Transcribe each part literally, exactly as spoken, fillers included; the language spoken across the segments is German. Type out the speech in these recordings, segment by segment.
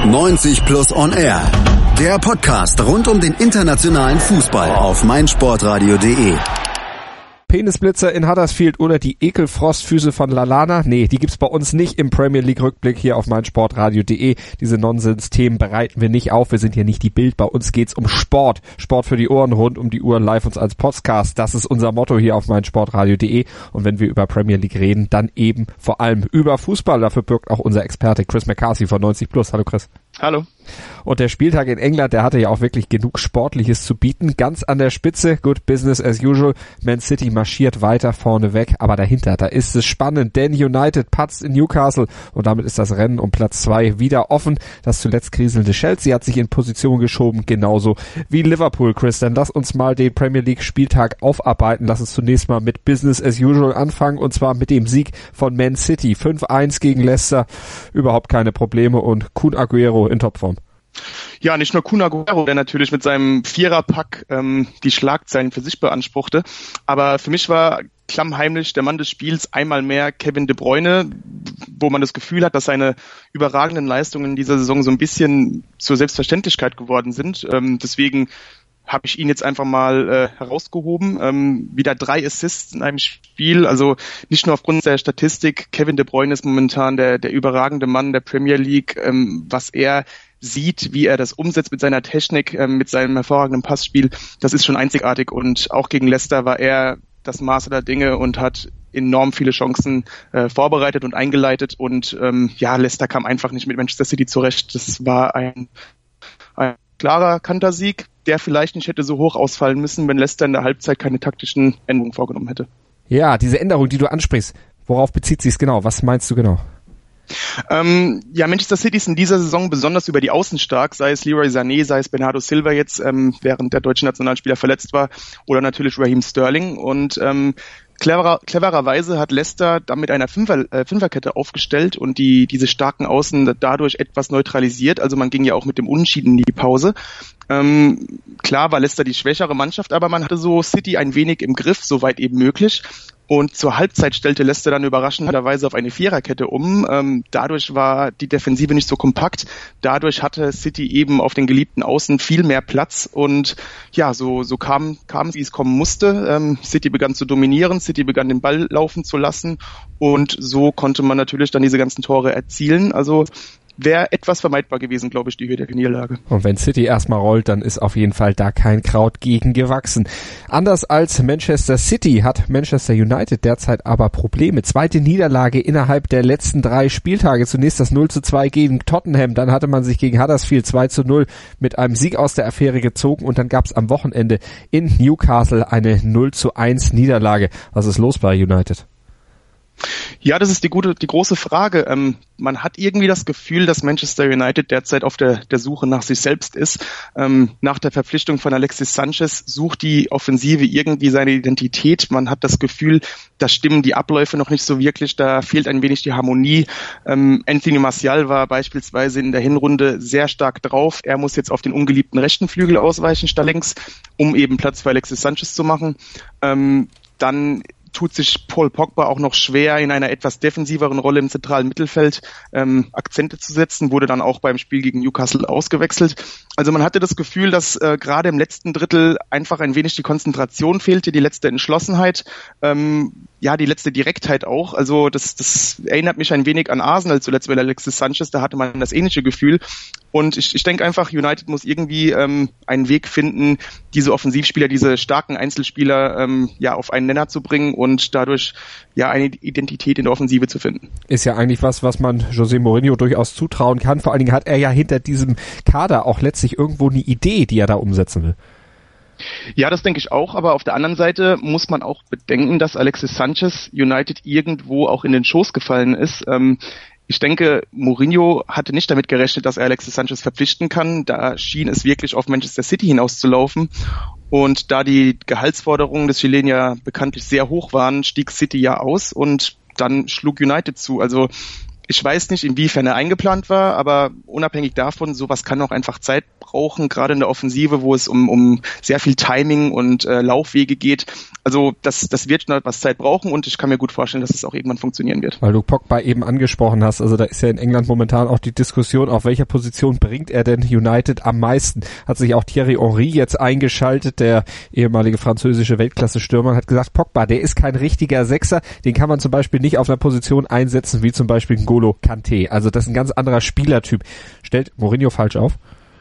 neunzig Plus On Air. Der Podcast rund um den internationalen Fußball auf meinsportradio punkt de. Penisblitzer in Huddersfield oder die Ekelfrostfüße von Lallana? Nee, die gibt's bei uns nicht im Premier League Rückblick hier auf meinsportradio punkt de. Diese Nonsens-Themen bereiten wir nicht auf. Wir sind hier nicht die Bild. Bei uns geht's um Sport. Sport für die Ohren, rund um die Uhr, live uns als Podcast. Das ist unser Motto hier auf meinsportradio punkt de. Und wenn wir über Premier League reden, dann eben vor allem über Fußball. Dafür birgt auch unser Experte Chris McCarthy von neunzig Plus. Hallo Chris. Hallo. Und der Spieltag in England, der hatte ja auch wirklich genug Sportliches zu bieten. Ganz an der Spitze, good business as usual. Man City marschiert weiter vorne weg, aber dahinter, da ist es spannend, denn United patzt in Newcastle und damit ist das Rennen um Platz zwei wieder offen. Das zuletzt kriselnde Chelsea hat sich in Position geschoben, genauso wie Liverpool. Chris, dann lass uns mal den Premier League Spieltag aufarbeiten. Lass uns zunächst mal mit business as usual anfangen und zwar mit dem Sieg von Man City. fünf eins gegen Leicester, überhaupt keine Probleme und Kun Aguero in Topform. Ja, nicht nur Kun Aguero, der natürlich mit seinem Viererpack ähm, die Schlagzeilen für sich beanspruchte, aber für mich war klammheimlich der Mann des Spiels einmal mehr Kevin De Bruyne, wo man das Gefühl hat, dass seine überragenden Leistungen in dieser Saison so ein bisschen zur Selbstverständlichkeit geworden sind. Ähm, deswegen habe ich ihn jetzt einfach mal äh, herausgehoben. Ähm, wieder drei Assists in einem Spiel, also nicht nur aufgrund der Statistik. Kevin De Bruyne ist momentan der, der überragende Mann der Premier League, ähm, was er sieht, wie er das umsetzt mit seiner Technik, ähm, mit seinem hervorragenden Passspiel. Das ist schon einzigartig und auch gegen Leicester war er das Maß der Dinge und hat enorm viele Chancen äh, vorbereitet und eingeleitet und ähm, ja, Leicester kam einfach nicht mit Manchester City zurecht. Das war ein, ein klarer Kantersieg, der vielleicht nicht hätte so hoch ausfallen müssen, wenn Leicester in der Halbzeit keine taktischen Änderungen vorgenommen hätte. Ja, diese Änderung, die du ansprichst, worauf bezieht sie es genau? Was meinst du genau? Ähm, ja, Manchester City ist in dieser Saison besonders über die Außen stark, sei es Leroy Sané, sei es Bernardo Silva jetzt, ähm, während der deutsche Nationalspieler verletzt war, oder natürlich Raheem Sterling. Und ähm, cleverer, clevererweise hat Leicester damit eine Fünfer, äh, Fünferkette aufgestellt und die diese starken Außen dadurch etwas neutralisiert. Also man ging ja auch mit dem Unentschieden in die Pause. Ähm, klar war Leicester die schwächere Mannschaft, aber man hatte so City ein wenig im Griff, soweit eben möglich. Und zur Halbzeit stellte Leicester dann überraschenderweise auf eine Viererkette um. Ähm, dadurch war die Defensive nicht so kompakt. Dadurch hatte City eben auf den geliebten Außen viel mehr Platz. Und ja, so so kam, kam es, wie es kommen musste. Ähm, City begann zu dominieren, City begann den Ball laufen zu lassen. Und so konnte man natürlich dann diese ganzen Tore erzielen. Also wäre etwas vermeidbar gewesen, glaube ich, die Höhe der Niederlage. Und wenn City erstmal rollt, dann ist auf jeden Fall da kein Kraut gegen gewachsen. Anders als Manchester City hat Manchester United derzeit aber Probleme. Zweite Niederlage innerhalb der letzten drei Spieltage. Zunächst das null zu zwei gegen Tottenham, dann hatte man sich gegen Huddersfield zwei zu null mit einem Sieg aus der Affäre gezogen und dann gab es am Wochenende in Newcastle eine null zu eins Niederlage. Was ist los bei United? Ja, das ist die gute, die große Frage. Ähm, man hat irgendwie das Gefühl, dass Manchester United derzeit auf der, der Suche nach sich selbst ist. Ähm, nach der Verpflichtung von Alexis Sanchez sucht die Offensive irgendwie seine Identität. Man hat das Gefühl, da stimmen die Abläufe noch nicht so wirklich, da fehlt ein wenig die Harmonie. Ähm, Anthony Martial war beispielsweise in der Hinrunde sehr stark drauf. Er muss jetzt auf den ungeliebten rechten Flügel ausweichen, statt links, um eben Platz für Alexis Sanchez zu machen. Ähm, dann tut sich Paul Pogba auch noch schwer, in einer etwas defensiveren Rolle im zentralen Mittelfeld ähm, Akzente zu setzen, wurde dann auch beim Spiel gegen Newcastle ausgewechselt. Also man hatte das Gefühl, dass äh, gerade im letzten Drittel einfach ein wenig die Konzentration fehlte, die letzte Entschlossenheit, ähm, ja, die letzte Direktheit auch. Also das, das erinnert mich ein wenig an Arsenal zuletzt bei Alexis Sanchez, da hatte man das ähnliche Gefühl. Und ich, ich denke einfach, United muss irgendwie ähm, einen Weg finden, diese Offensivspieler, diese starken Einzelspieler ähm, ja auf einen Nenner zu bringen und dadurch ja eine Identität in der Offensive zu finden. Ist ja eigentlich was, was man José Mourinho durchaus zutrauen kann. Vor allen Dingen hat er ja hinter diesem Kader auch letztlich irgendwo eine Idee, die er da umsetzen will. Ja, das denke ich auch, aber auf der anderen Seite muss man auch bedenken, dass Alexis Sanchez United irgendwo auch in den Schoß gefallen ist. Ähm, Ich denke, Mourinho hatte nicht damit gerechnet, dass er Alexis Sanchez verpflichten kann. Da schien es wirklich auf Manchester City hinauszulaufen. Und da die Gehaltsforderungen des Chilen ja bekanntlich sehr hoch waren, stieg City ja aus und dann schlug United zu. Also ich weiß nicht, inwiefern er eingeplant war, aber unabhängig davon, sowas kann auch einfach Zeit brauchen, gerade in der Offensive, wo es um, um sehr viel Timing und äh, Laufwege geht. Also das, das wird schon etwas Zeit brauchen und ich kann mir gut vorstellen, dass es auch irgendwann funktionieren wird. Weil du Pogba eben angesprochen hast, also da ist ja in England momentan auch die Diskussion, auf welcher Position bringt er denn United am meisten. Hat sich auch Thierry Henry jetzt eingeschaltet, der ehemalige französische Weltklasse-Stürmer, hat gesagt, Pogba, der ist kein richtiger Sechser, den kann man zum Beispiel nicht auf einer Position einsetzen, wie zum Beispiel N'Golo Kanté. Also das ist ein ganz anderer Spielertyp. Stellt Mourinho falsch auf?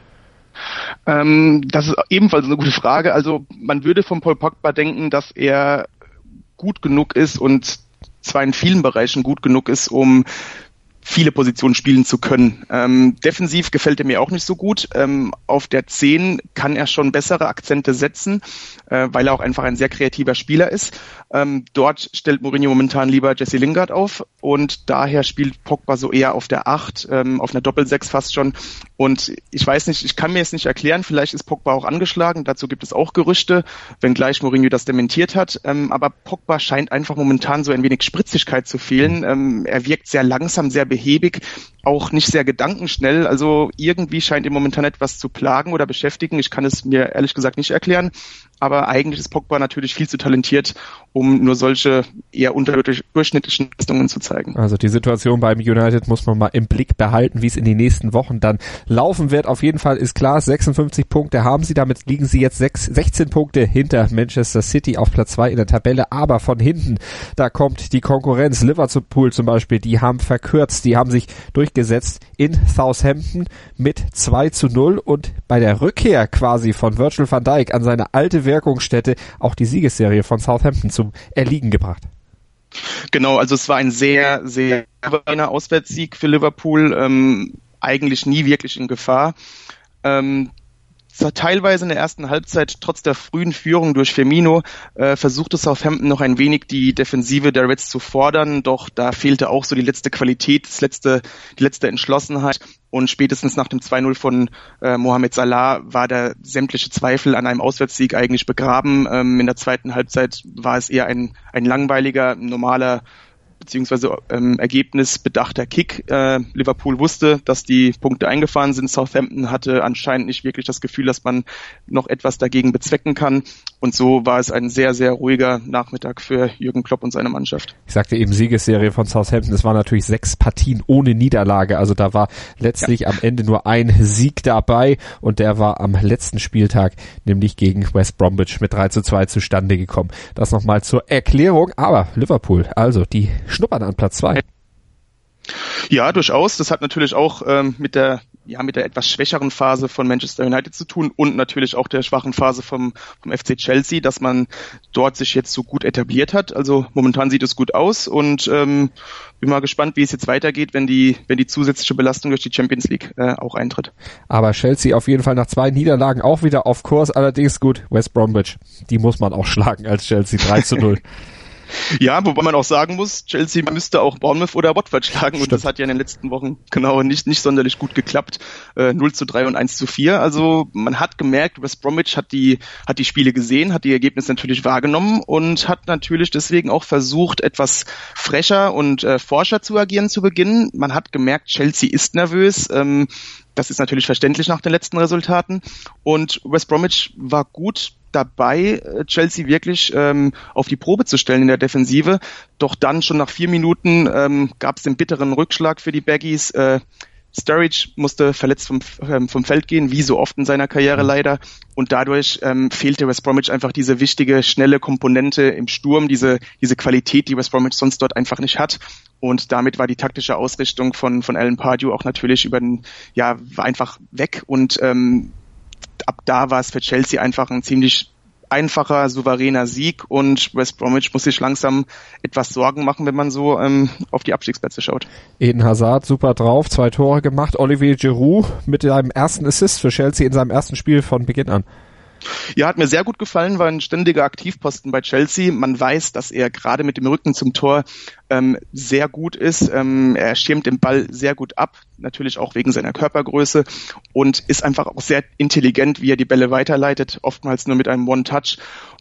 Ähm, das ist ebenfalls eine gute Frage. Also man würde von Paul Pogba denken, dass er gut genug ist und zwar in vielen Bereichen gut genug ist, um viele Positionen spielen zu können. Ähm, defensiv gefällt er mir auch nicht so gut. Ähm, auf der zehn kann er schon bessere Akzente setzen, äh, weil er auch einfach ein sehr kreativer Spieler ist. Ähm, dort stellt Mourinho momentan lieber Jesse Lingard auf und daher spielt Pogba so eher auf der acht, ähm, auf einer Doppelsechs fast schon. Und ich weiß nicht, ich kann mir jetzt nicht erklären, vielleicht ist Pogba auch angeschlagen, dazu gibt es auch Gerüchte, wenngleich Mourinho das dementiert hat. Ähm, aber Pogba scheint einfach momentan so ein wenig Spritzigkeit zu fehlen. Ähm, er wirkt sehr langsam, sehr behäbig, auch nicht sehr gedankenschnell. Also irgendwie scheint ihn momentan etwas zu plagen oder beschäftigen. Ich kann es mir ehrlich gesagt nicht erklären. Aber eigentlich ist Pogba natürlich viel zu talentiert, um nur solche eher unterdurchschnittlichen Leistungen zu zeigen. Also die Situation beim United muss man mal im Blick behalten, wie es in den nächsten Wochen dann laufen wird. Auf jeden Fall ist klar, sechsundfünfzig Punkte haben sie, damit liegen sie jetzt sechs, sechzehn Punkte hinter Manchester City auf Platz zwei in der Tabelle. Aber von hinten, da kommt die Konkurrenz. Liverpool zum Beispiel, die haben verkürzt, die haben sich durchgesetzt in Southampton mit zwei zu null und bei der Rückkehr quasi von Virgil van Dijk an seine alte Wirkungsstätte auch die Siegesserie von Southampton zum Erliegen gebracht. Genau, also es war ein sehr, sehr souveräner Auswärtssieg für Liverpool, ähm, eigentlich nie wirklich in Gefahr. Ähm, Teilweise in der ersten Halbzeit, trotz der frühen Führung durch Firmino, äh, versuchte Southampton noch ein wenig die Defensive der Reds zu fordern, doch da fehlte auch so die letzte Qualität, das letzte, die letzte Entschlossenheit und spätestens nach dem zwei null von äh, Mohamed Salah war der sämtliche Zweifel an einem Auswärtssieg eigentlich begraben. Ähm, in der zweiten Halbzeit war es eher ein, ein langweiliger, normaler beziehungsweise ähm, ergebnisbedachter Kick. Äh, Liverpool wusste, dass die Punkte eingefahren sind. Southampton hatte anscheinend nicht wirklich das Gefühl, dass man noch etwas dagegen bezwecken kann. Und so war es ein sehr, sehr ruhiger Nachmittag für Jürgen Klopp und seine Mannschaft. Ich sagte eben Siegesserie von Southampton. Es waren natürlich sechs Partien ohne Niederlage. Also da war letztlich ja am Ende nur ein Sieg dabei. Und der war am letzten Spieltag, nämlich gegen West Bromwich mit drei zu zwei zustande gekommen. Das nochmal zur Erklärung. Aber Liverpool, also die schnuppern an Platz zwei. Ja, durchaus. Das hat natürlich auch ähm, mit der ja mit der etwas schwächeren Phase von Manchester United zu tun und natürlich auch der schwachen Phase vom vom F C Chelsea, dass man dort sich jetzt so gut etabliert hat. Also momentan sieht es gut aus und ähm, bin mal gespannt, wie es jetzt weitergeht, wenn die wenn die zusätzliche Belastung durch die Champions League äh, auch eintritt. Aber Chelsea auf jeden Fall nach zwei Niederlagen auch wieder auf Kurs. Allerdings gut, West Bromwich, die muss man auch schlagen als Chelsea drei zu null. Ja, wobei man auch sagen muss, Chelsea müsste auch Bournemouth oder Watford schlagen. Stimmt. Und das hat ja in den letzten Wochen genau nicht nicht sonderlich gut geklappt. Äh, null zu drei und eins zu vier. Also man hat gemerkt, West Bromwich hat die hat die Spiele gesehen, hat die Ergebnisse natürlich wahrgenommen und hat natürlich deswegen auch versucht, etwas frecher und äh, forscher zu agieren zu Beginn. Man hat gemerkt, Chelsea ist nervös. Ähm, das ist natürlich verständlich nach den letzten Resultaten. Und West Bromwich war gut dabei, Chelsea wirklich ähm, auf die Probe zu stellen in der Defensive. Doch dann schon nach vier Minuten ähm, gab es den bitteren Rückschlag für die Baggies. Äh, Sturridge musste verletzt vom, ähm, vom Feld gehen, wie so oft in seiner Karriere leider. Und dadurch ähm, fehlte West Bromwich einfach diese wichtige, schnelle Komponente im Sturm, diese diese Qualität, die West Bromwich sonst dort einfach nicht hat. Und damit war die taktische Ausrichtung von von Alan Pardew auch natürlich über den, ja, war einfach weg. Und ähm, ab da war es für Chelsea einfach ein ziemlich einfacher, souveräner Sieg und West Bromwich muss sich langsam etwas Sorgen machen, wenn man so ähm, auf die Abstiegsplätze schaut. Eden Hazard super drauf, zwei Tore gemacht. Olivier Giroud mit seinem ersten Assist für Chelsea in seinem ersten Spiel von Beginn an. Ja, hat mir sehr gut gefallen, war ein ständiger Aktivposten bei Chelsea. Man weiß, dass er gerade mit dem Rücken zum Tor ähm, sehr gut ist. Ähm, er schirmt den Ball sehr gut ab, natürlich auch wegen seiner Körpergröße und ist einfach auch sehr intelligent, wie er die Bälle weiterleitet, oftmals nur mit einem One-Touch.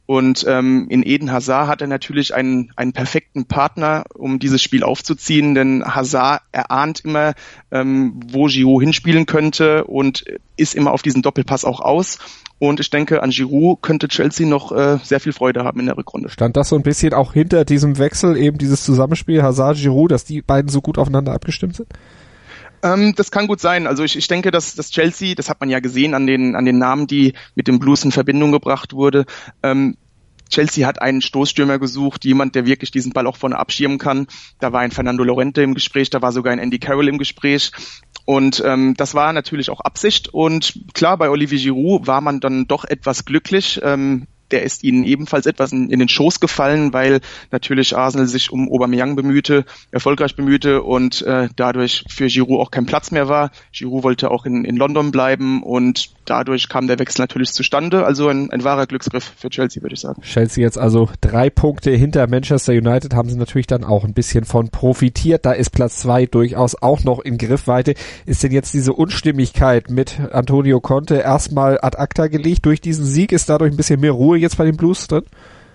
Und ähm, in Eden Hazard hat er natürlich einen, einen perfekten Partner, um dieses Spiel aufzuziehen, denn Hazard erahnt immer, ähm, wo Giroud hinspielen könnte und ist immer auf diesen Doppelpass auch aus. Und ich denke, an Giroud könnte Chelsea noch äh, sehr viel Freude haben in der Rückrunde. Stand das so ein bisschen auch hinter diesem Wechsel, eben dieses Zusammenspiel Hazard-Giroud, dass die beiden so gut aufeinander abgestimmt sind? Ähm, das kann gut sein. Also ich, ich denke, dass, dass Chelsea, das hat man ja gesehen an den, an den Namen, die mit dem Blues in Verbindung gebracht wurde, ähm, Chelsea hat einen Stoßstürmer gesucht, jemand, der wirklich diesen Ball auch vorne abschirmen kann. Da war ein Fernando Llorente im Gespräch, da war sogar ein Andy Carroll im Gespräch. Und ähm, das war natürlich auch Absicht. Und klar, bei Olivier Giroud war man dann doch etwas glücklich. Ähm, der ist ihnen ebenfalls etwas in, in den Schoß gefallen, weil natürlich Arsenal sich um Aubameyang bemühte, erfolgreich bemühte und äh, dadurch für Giroud auch kein Platz mehr war. Giroud wollte auch in, in London bleiben und dadurch kam der Wechsel natürlich zustande. Also ein, ein wahrer Glücksgriff für Chelsea, würde ich sagen. Chelsea jetzt also drei Punkte hinter Manchester United, haben sie natürlich dann auch ein bisschen von profitiert. Da ist Platz zwei durchaus auch noch in Griffweite. Ist denn jetzt diese Unstimmigkeit mit Antonio Conte erstmal ad acta gelegt durch diesen Sieg? Ist dadurch ein bisschen mehr Ruhe jetzt bei den Blues drin?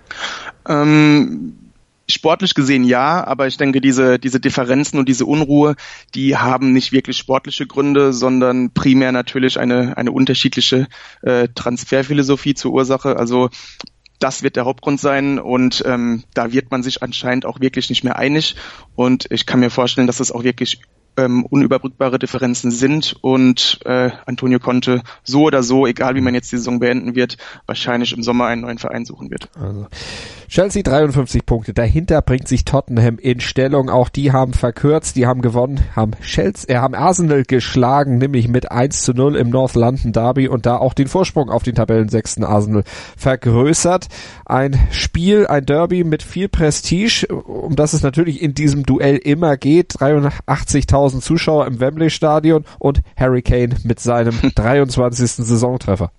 Ähm, sportlich gesehen ja, aber ich denke, diese diese Differenzen und diese Unruhe, die haben nicht wirklich sportliche Gründe, sondern primär natürlich eine eine unterschiedliche äh, Transferphilosophie zur Ursache. Also das wird der Hauptgrund sein und ähm, da wird man sich anscheinend auch wirklich nicht mehr einig und ich kann mir vorstellen, dass es auch wirklich ähm, unüberbrückbare Differenzen sind und äh, Antonio Conte so oder so, egal wie man jetzt die Saison beenden wird, wahrscheinlich im Sommer einen neuen Verein suchen wird. Also Chelsea dreiundfünfzig Punkte, dahinter bringt sich Tottenham in Stellung, auch die haben verkürzt, die haben gewonnen, haben Chelsea, äh, haben Arsenal geschlagen, nämlich mit eins zu null im North London Derby und da auch den Vorsprung auf den Tabellensechsten Arsenal vergrößert. Ein Spiel, ein Derby mit viel Prestige, um das es natürlich in diesem Duell immer geht, dreiundachtzigtausend Zuschauer im Wembley Stadion und Harry Kane mit seinem dreiundzwanzigsten Saisontreffer.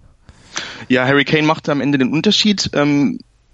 Ja, Harry Kane machte am Ende den Unterschied. Ähm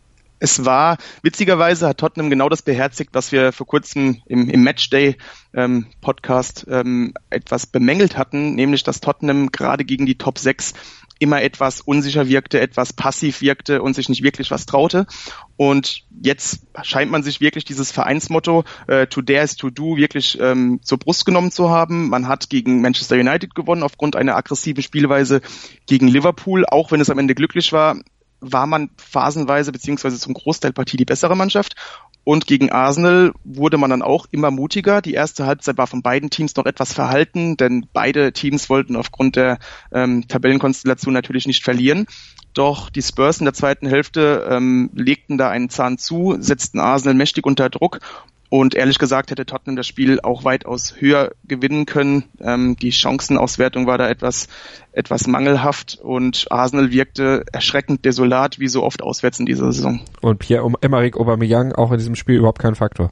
Es war, witzigerweise hat Tottenham genau das beherzigt, was wir vor kurzem im, im Matchday ähm, Podcast ähm, etwas bemängelt hatten, nämlich dass Tottenham gerade gegen die Top sechs immer etwas unsicher wirkte, etwas passiv wirkte und sich nicht wirklich was traute. Und jetzt scheint man sich wirklich dieses Vereinsmotto äh, to dare is to do wirklich ähm, zur Brust genommen zu haben. Man hat gegen Manchester United gewonnen aufgrund einer aggressiven Spielweise gegen Liverpool, auch wenn es am Ende glücklich war. War man phasenweise beziehungsweise zum Großteil Partie die bessere Mannschaft und gegen Arsenal wurde man dann auch immer mutiger. Die erste Halbzeit war von beiden Teams noch etwas verhalten, denn beide Teams wollten aufgrund der ähm, Tabellenkonstellation natürlich nicht verlieren. Doch die Spurs in der zweiten Hälfte ähm, legten da einen Zahn zu, setzten Arsenal mächtig unter Druck. Und ehrlich gesagt hätte Tottenham das Spiel auch weitaus höher gewinnen können. Ähm, die Chancenauswertung war da etwas etwas mangelhaft und Arsenal wirkte erschreckend desolat, wie so oft auswärts in dieser Saison. Und Pierre-Emerick Aubameyang auch in diesem Spiel überhaupt kein Faktor?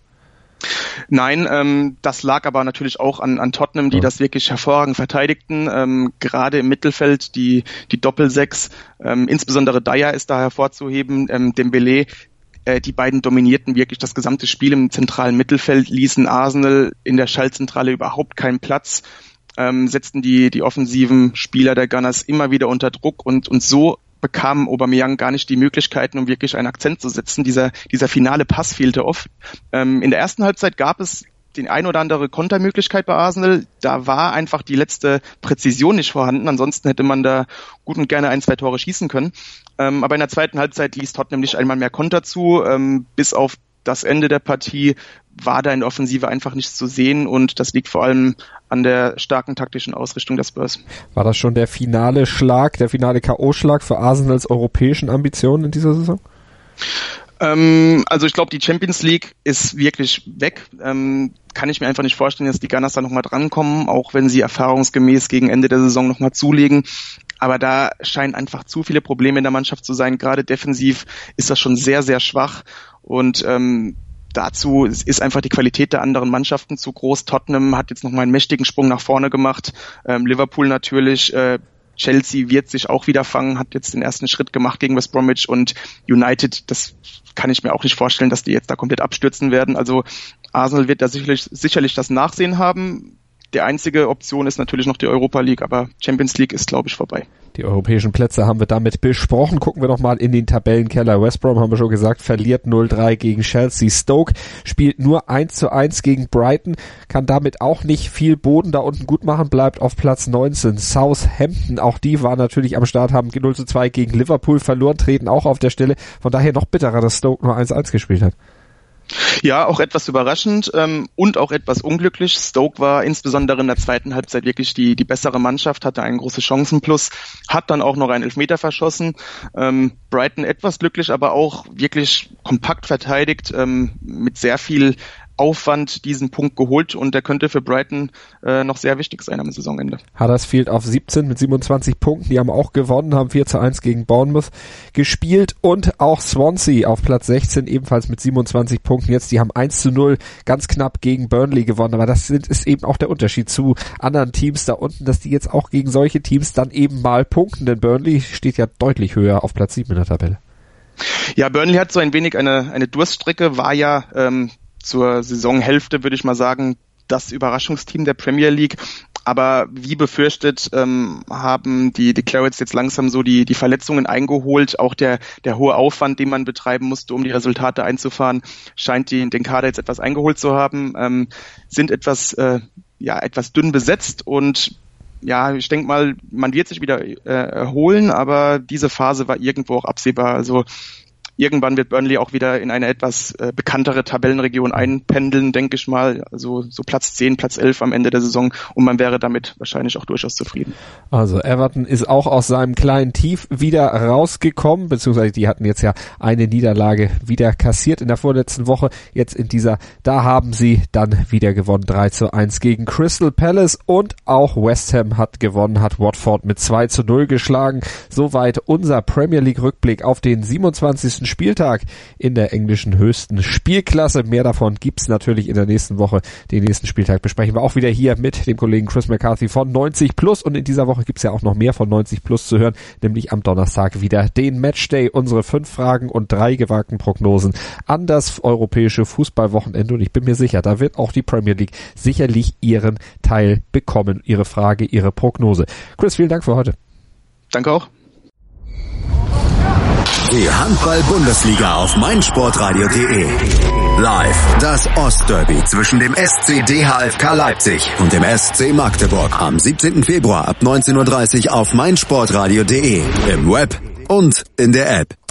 Nein, ähm, das lag aber natürlich auch an, an Tottenham, die ja. das wirklich hervorragend verteidigten. Ähm, gerade im Mittelfeld die die Doppelsechs, ähm, insbesondere Dyer ist da hervorzuheben, ähm, Dembélé. Die beiden dominierten wirklich das gesamte Spiel im zentralen Mittelfeld, ließen Arsenal in der Schaltzentrale überhaupt keinen Platz, ähm, setzten die die offensiven Spieler der Gunners immer wieder unter Druck und und so bekam Aubameyang gar nicht die Möglichkeiten, um wirklich einen Akzent zu setzen. Dieser dieser finale Pass fehlte oft. Ähm, in der ersten Halbzeit gab es den ein oder andere Kontermöglichkeit bei Arsenal. Da war einfach die letzte Präzision nicht vorhanden. Ansonsten hätte man da gut und gerne ein, zwei Tore schießen können. Ähm, aber in der zweiten Halbzeit ließ Tottenham nicht einmal mehr Konter zu. Ähm, bis auf das Ende der Partie war da in der Offensive einfach nichts zu sehen und das liegt vor allem an der starken taktischen Ausrichtung der Spurs. War das schon der finale Schlag, der finale K O-Schlag für Arsenals europäischen Ambitionen in dieser Saison? Also ich glaube, die Champions League ist wirklich weg. Ähm, kann ich mir einfach nicht vorstellen, dass die Gunners da nochmal drankommen, auch wenn sie erfahrungsgemäß gegen Ende der Saison nochmal zulegen. Aber da scheinen einfach zu viele Probleme in der Mannschaft zu sein. Gerade defensiv ist das schon sehr, sehr schwach. Und ähm, dazu ist einfach die Qualität der anderen Mannschaften zu groß. Tottenham hat jetzt nochmal einen mächtigen Sprung nach vorne gemacht. Ähm, Liverpool natürlich, äh, Chelsea wird sich auch wieder fangen, hat jetzt den ersten Schritt gemacht gegen West Bromwich und United, das kann ich mir auch nicht vorstellen, dass die jetzt da komplett abstürzen werden. Also Arsenal wird da sicherlich, sicherlich das Nachsehen haben. die einzige Option ist natürlich noch die Europa League, aber Champions League ist, glaube ich, vorbei. Die europäischen Plätze haben wir damit besprochen. Gucken wir noch mal in den Tabellenkeller. West Brom, haben wir schon gesagt, verliert null drei gegen Chelsea. Stoke spielt nur eins zu eins gegen Brighton, kann damit auch nicht viel Boden da unten gut machen, bleibt auf Platz neunzehn. Southampton, auch die war natürlich am Start, haben null zu zwei gegen Liverpool verloren, treten auch auf der Stelle. Von daher noch bitterer, dass Stoke nur eins zu eins gespielt hat. Ja, auch etwas überraschend ähm, und auch etwas unglücklich. Stoke war insbesondere in der zweiten Halbzeit wirklich die die bessere Mannschaft, hatte einen großen Chancenplus, hat dann auch noch einen Elfmeter verschossen. Ähm, Brighton etwas glücklich, aber auch wirklich kompakt verteidigt, ähm, mit sehr viel Aufwand diesen Punkt geholt und der könnte für Brighton äh, noch sehr wichtig sein am Saisonende. Huddersfield auf siebzehn mit siebenundzwanzig Punkten, die haben auch gewonnen, haben vier zu eins gegen Bournemouth gespielt und auch Swansea auf Platz sechzehn ebenfalls mit siebenundzwanzig Punkten jetzt, die haben eins zu null ganz knapp gegen Burnley gewonnen, aber das sind, ist eben auch der Unterschied zu anderen Teams da unten, dass die jetzt auch gegen solche Teams dann eben mal punkten, denn Burnley steht ja deutlich höher auf Platz sieben in der Tabelle. Ja, Burnley hat so ein wenig eine eine Durststrecke, war ja ähm, zur Saisonhälfte, würde ich mal sagen, das Überraschungsteam der Premier League. Aber wie befürchtet, ähm, haben die, die Clarets jetzt langsam so die, die Verletzungen eingeholt. Auch der, der hohe Aufwand, den man betreiben musste, um die Resultate einzufahren, scheint die, den Kader jetzt etwas eingeholt zu haben, ähm, sind etwas, äh, ja, etwas dünn besetzt und ja, ich denke mal, man wird sich wieder äh, erholen, aber diese Phase war irgendwo auch absehbar. Also irgendwann wird Burnley auch wieder in eine etwas äh, bekanntere Tabellenregion einpendeln, denke ich mal. Also so Platz zehn, Platz elf am Ende der Saison und man wäre damit wahrscheinlich auch durchaus zufrieden. Also Everton ist auch aus seinem kleinen Tief wieder rausgekommen, beziehungsweise die hatten jetzt ja eine Niederlage wieder kassiert in der vorletzten Woche. Jetzt in dieser, da haben sie dann wieder gewonnen, drei zu eins gegen Crystal Palace und auch West Ham hat gewonnen, hat Watford mit zwei zu null geschlagen. Soweit unser Premier League Rückblick auf den siebenundzwanzigsten Spieltag in der englischen höchsten Spielklasse. Mehr davon gibt's natürlich in der nächsten Woche. Den nächsten Spieltag besprechen wir auch wieder hier mit dem Kollegen Chris McCarthy von neunzig plus und in dieser Woche gibt's ja auch noch mehr von neunzig plus zu hören, nämlich am Donnerstag wieder den Matchday, unsere fünf Fragen und drei gewagten Prognosen an das europäische Fußballwochenende und ich bin mir sicher, da wird auch die Premier League sicherlich ihren Teil bekommen, ihre Frage, ihre Prognose. Chris, vielen Dank für heute. Danke auch. Die Handball-Bundesliga auf meinsportradio punkt de. Live das Ostderby zwischen dem S C D H F K Leipzig und dem S C Magdeburg am siebzehnten Februar ab neunzehn Uhr dreißig auf meinsportradio punkt de, im Web und in der App.